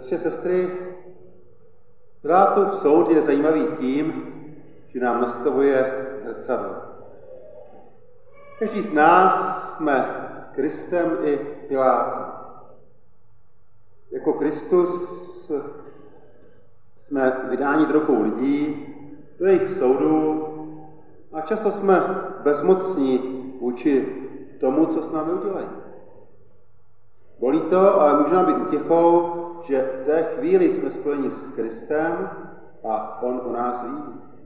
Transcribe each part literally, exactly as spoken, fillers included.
Bratři a sestry, Pilátův soud je zajímavý tím, že nám nastavuje zrcadlo. Každý z nás jsme Kristem i Pilátem. Jako Kristus jsme vydáni do rukou lidí, do jejich soudu a často jsme bezmocní vůči tomu, co s námi udělají. Bolí to, ale může nám být útěchou, že v té chvíli jsme spojeni s Kristem a on o nás ví.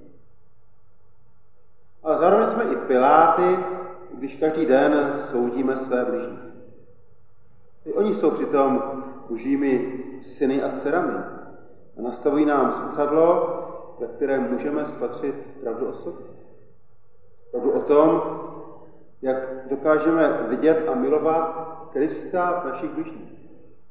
Ale zároveň jsme i Piláty, když každý den soudíme své bližní. I oni jsou přitom božími syny a dcerami a nastavují nám zrcadlo, ve kterém můžeme spatřit pravdu o sobě. Pravdu o tom, jak dokážeme vidět a milovat Krista v našich bližních.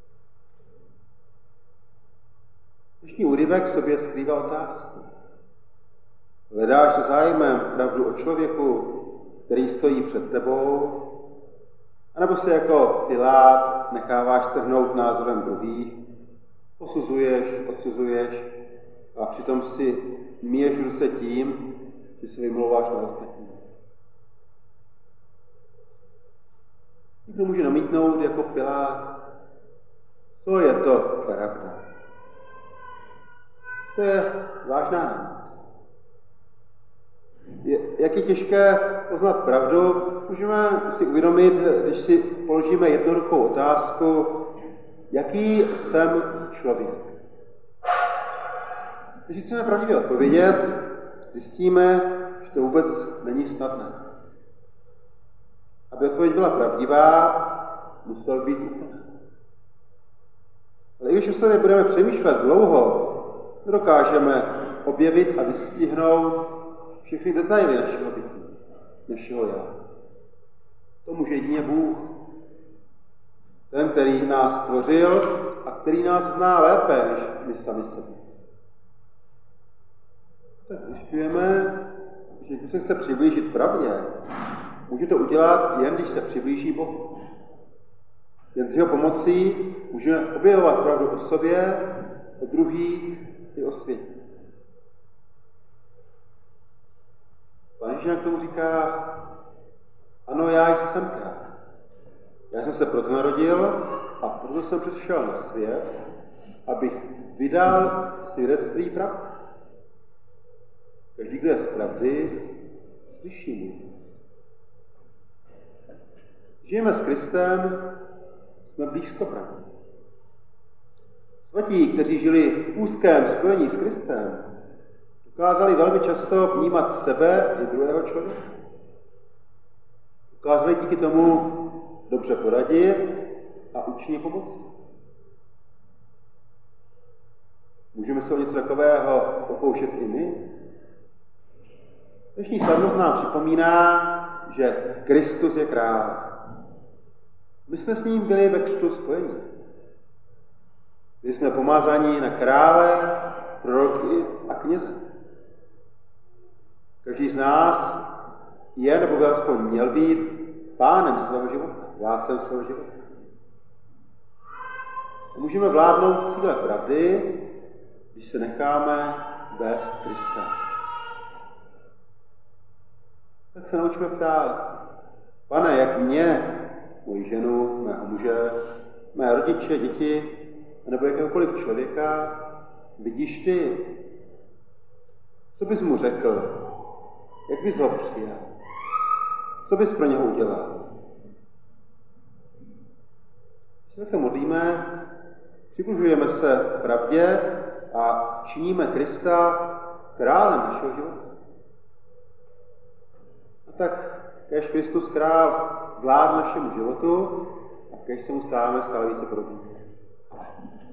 Dnešní úryvek v sobě skrývá otázku. Hledáš se zájmem pravdu o člověku, který stojí před tebou, anebo se jako Pilát necháváš strhnout názorem druhých, posuzuješ, odsuzuješ a přitom si míješ ruce tím, že se vymlouváš na ostatní. Někdo může namítnout jako Pilát, co je to pravda. To je vážná námitka. Je, jak je těžké poznat pravdu, můžeme si uvědomit, když si položíme jednoduchou otázku, jaký jsem člověk. Když chceme pravdivě odpovědět, zjistíme, že to vůbec není snadné. Aby odpověď byla pravdivá, musel být úplná. Ale i když o sobě budeme přemýšlet dlouho, nedokážeme objevit a vystihnout všechny detaily našeho bytí, našeho já. To může jedině Bůh. Ten, který nás stvořil a který nás zná lépe, než my sami sebe. Tak zjišťujeme, že když se chce přiblížit pravdě, může to udělat jen, když se přiblíží Bohu. Jen s jeho pomocí můžeme objevovat pravdu o sobě, o druhých i o světě. Pán Ježíš k tomu říká, ano, já jsem král. Já jsem se proto narodil a proto jsem přišel na svět, abych vydal svědectví pravdy. Každý, kdo je z pravdy, slyší můj hlas. Žijeme s Kristem, jsme blízko pravdy. Svatí, kteří žili v úzkém spojení s Kristem, dokázali velmi často vnímat sebe i druhého člověka. Dokázali díky tomu dobře poradit a účinně pomoci. Můžeme se o něco takového pokoušet i my? Dnešní slavnost nám připomíná, že Kristus je král. My jsme s ním byli ve křtu spojení. Byli jsme pomázáni na krále, proroky a kněze. Každý z nás je, nebo by alespoň měl být, pánem svého života, vládcem svého života. A můžeme vládnout síle pravdy, když se necháme vést Krista. Tak se naučíme ptát, Pane, jak mě, moji ženu, mého muže, mé rodiče, děti, nebo jakéhokoliv člověka, vidíš ty? Co bys mu řekl? Jak bys ho přijal? Co bys pro něho udělal? Když se takhle modlíme, přibližujeme se pravdě a činíme Krista králem našeho života. A tak kéž Kristus král vlád našemu životu a kéž se mu stáváme stále více podobní.